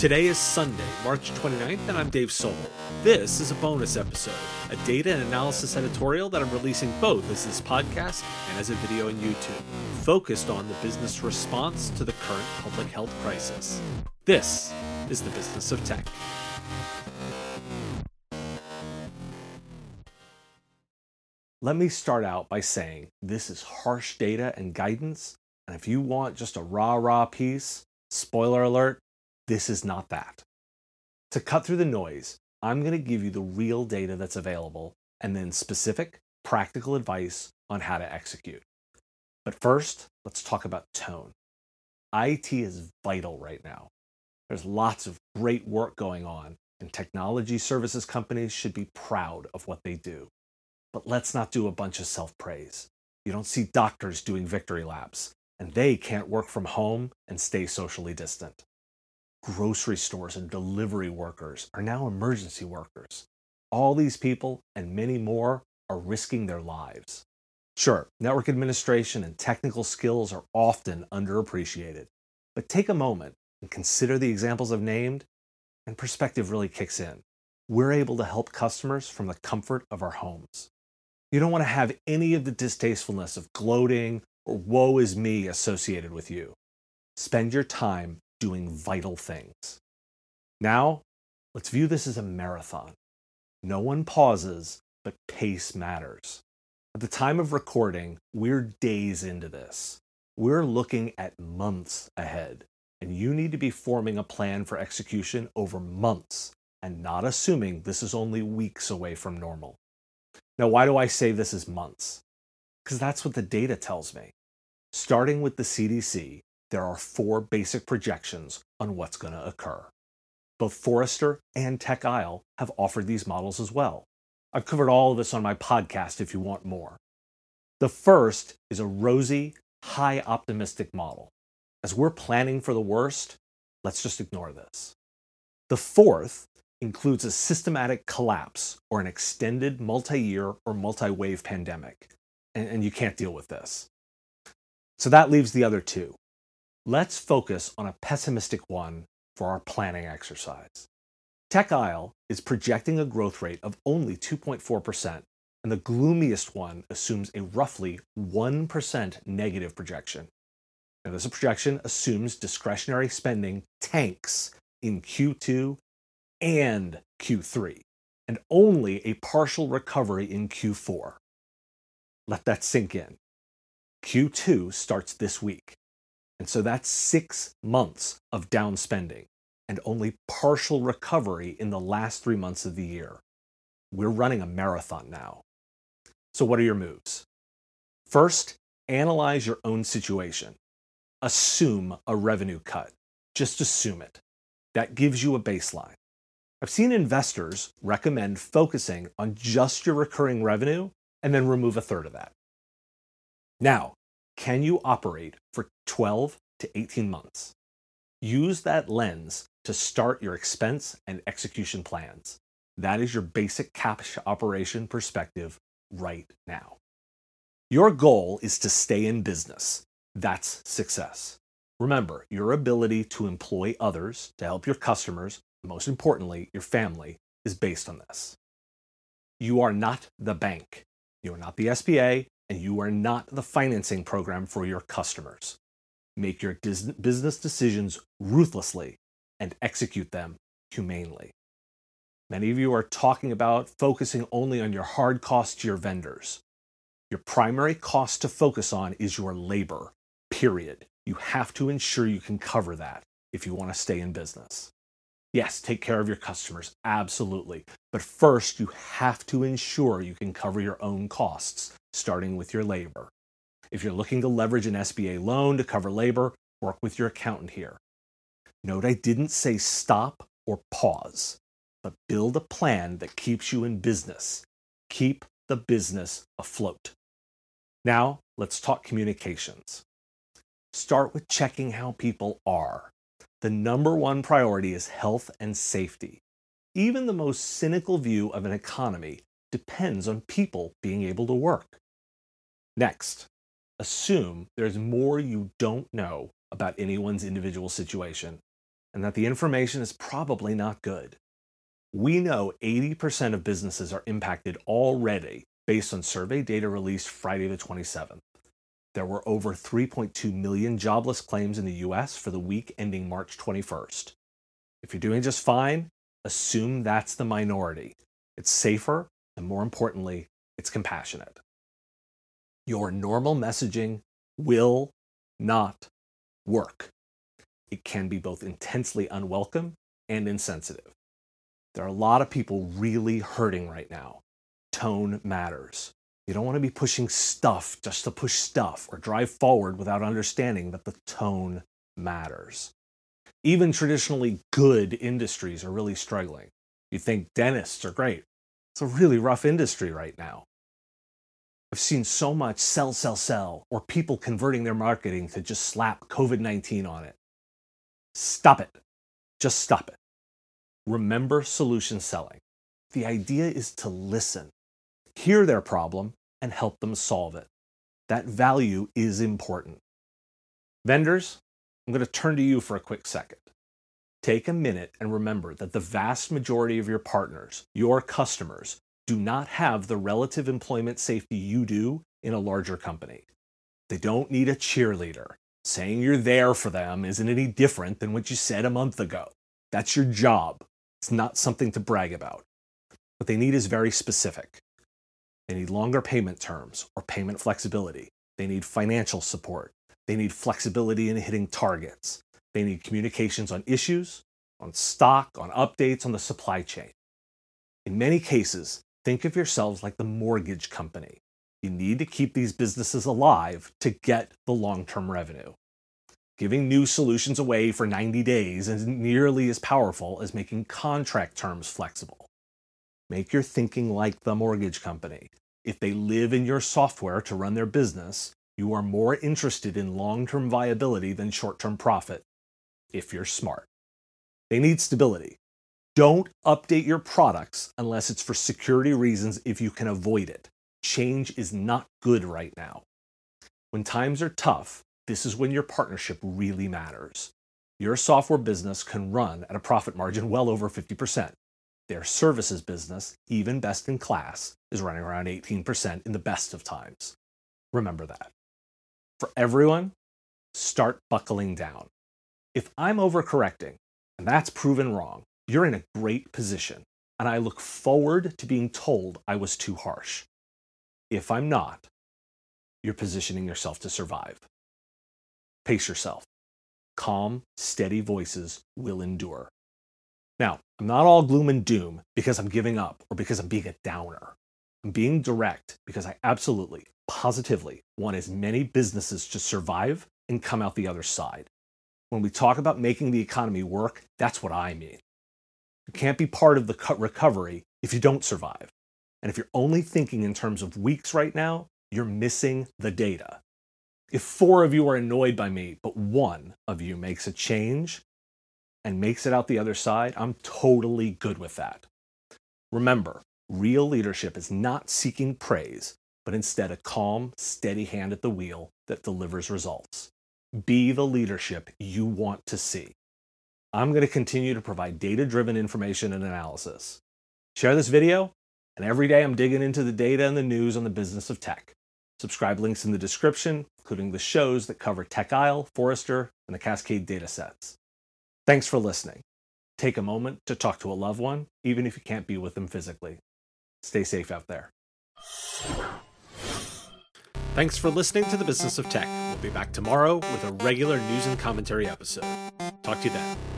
Today is Sunday, March 29th, and I'm Dave Sobel. This is a bonus episode, a data and analysis editorial that I'm releasing both as this podcast and as a video on YouTube, focused on the business response to the current public health crisis. This is the business of tech. Let me start out by saying this is harsh data and guidance, and if you want just a rah-rah piece, spoiler alert, this is not that. To cut through the noise, I'm going to give you the real data that's available and then specific, practical advice on how to execute. But first, let's talk about tone. IT is vital right now. There's lots of great work going on, and technology services companies should be proud of what they do. But let's not do a bunch of self-praise. You don't see doctors doing victory laps, and they can't work from home and stay socially distant. Grocery stores and delivery workers are now emergency workers. All these people and many more are risking their lives. Sure, network administration and technical skills are often underappreciated, but take a moment and consider the examples I've named, and perspective really kicks in. We're able to help customers from the comfort of our homes. You don't want to have any of the distastefulness of gloating or woe is me associated with you. Spend your time doing vital things. Now, let's view this as a marathon. No one pauses, but pace matters. At the time of recording, we're days into this. We're looking at months ahead, and you need to be forming a plan for execution over months and not assuming this is only weeks away from normal. Now, why do I say this is months? Because that's what the data tells me. Starting with the CDC, there are 4 basic projections on what's going to occur. Both Forrester and TechIsle have offered these models as well. I've covered all of this on my podcast if you want more. The first is a rosy, high optimistic model. As we're planning for the worst, let's just ignore this. The fourth includes a systematic collapse or an extended multi-year or multi-wave pandemic, and you can't deal with this. So that leaves the other 2. Let's focus on a pessimistic one for our planning exercise. TechIsle is projecting a growth rate of only 2.4%, and the gloomiest one assumes a roughly 1% negative projection. Now, this projection assumes discretionary spending tanks in Q2 and Q3, and only a partial recovery in Q4. Let that sink in. Q2 starts this week. And so that's 6 months of down spending and only partial recovery in the last 3 months of the year. We're running a marathon now. So what are your moves? First, analyze your own situation. Assume a revenue cut. Just assume it. That gives you a baseline. I've seen investors recommend focusing on just your recurring revenue and then remove a third of that. Now, can you operate for 12 to 18 months? Use that lens to start your expense and execution plans. That is your basic cash operation perspective right now. Your goal is to stay in business. That's success. Remember, your ability to employ others to help your customers, most importantly, your family, is based on this. You are not the bank. You are not the SBA. And you are not the financing program for your customers. Make your business decisions ruthlessly and execute them humanely. Many of you are talking about focusing only on your hard costs to your vendors. Your primary cost to focus on is your labor, period. You have to ensure you can cover that if you want to stay in business. Yes, take care of your customers, absolutely. But first, you have to ensure you can cover your own costs, starting with your labor. If you're looking to leverage an SBA loan to cover labor, work with your accountant here. Note I didn't say stop or pause, but build a plan that keeps you in business. Keep the business afloat. Now, let's talk communications. Start with checking how people are. The number 1 priority is health and safety. Even the most cynical view of an economy depends on people being able to work. Next, assume there's more you don't know about anyone's individual situation. and that the information is probably not good. We know 80% of businesses are impacted already based on survey data released Friday the 27th. There were over 3.2 million jobless claims in the US for the week ending March 21st. If you're doing just fine, assume that's the minority. It's safer, and more importantly, it's compassionate. Your normal messaging will not work. It can be both intensely unwelcome and insensitive. There are a lot of people really hurting right now. Tone matters. You don't want to be pushing stuff just to push stuff or drive forward without understanding that the tone matters. Even traditionally good industries are really struggling. You think dentists are great. It's a really rough industry right now. I've seen so much sell, or people converting their marketing to just slap COVID-19 on it. Stop it. Just stop it. Remember solution selling. The idea is to listen, hear their problem, and help them solve it. That value is important. Vendors, I'm going to turn to you for a quick second. Take a minute and remember that the vast majority of your partners, your customers, do not have the relative employment safety you do in a larger company. They don't need a cheerleader. Saying you're there for them isn't any different than what you said a month ago. That's your job. It's not something to brag about. What they need is very specific. They need longer payment terms or payment flexibility. They need financial support. They need flexibility in hitting targets. They need communications on issues, on stock, on updates, on the supply chain. In many cases, think of yourselves like the mortgage company. You need to keep these businesses alive to get the long-term revenue. Giving new solutions away for 90 days isn't nearly as powerful as making contract terms flexible. Make your thinking like the mortgage company. If they live in your software to run their business, you are more interested in long-term viability than short-term profit, if you're smart. They need stability. Don't update your products unless it's for security reasons if you can avoid it. Change is not good right now. When times are tough, this is when your partnership really matters. Your software business can run at a profit margin well over 50%. Their services business, even best in class, is running around 18% in the best of times. Remember that. For everyone, start buckling down. If I'm overcorrecting, and that's proven wrong, you're in a great position, and I look forward to being told I was too harsh. If I'm not, you're positioning yourself to survive. Pace yourself. Calm, steady voices will endure. Now, I'm not all gloom and doom because I'm giving up or because I'm being a downer. I'm being direct because I absolutely, positively want as many businesses to survive and come out the other side. When we talk about making the economy work, that's what I mean. You can't be part of the recovery if you don't survive. And if you're only thinking in terms of weeks right now, you're missing the data. If 4 of you are annoyed by me, but 1 of you makes a change and makes it out the other side, I'm totally good with that. Remember, real leadership is not seeking praise, but instead a calm, steady hand at the wheel that delivers results. Be the leadership you want to see. I'm going to continue to provide data-driven information and analysis. Share this video, and every day I'm digging into the data and the news on the business of tech. Subscribe links in the description, including the shows that cover TechIsle, Forrester, and the Cascade datasets. Thanks for listening. Take a moment to talk to a loved one, even if you can't be with them physically. Stay safe out there. Thanks for listening to The Business of Tech. We'll be back tomorrow with a regular news and commentary episode. Talk to you then.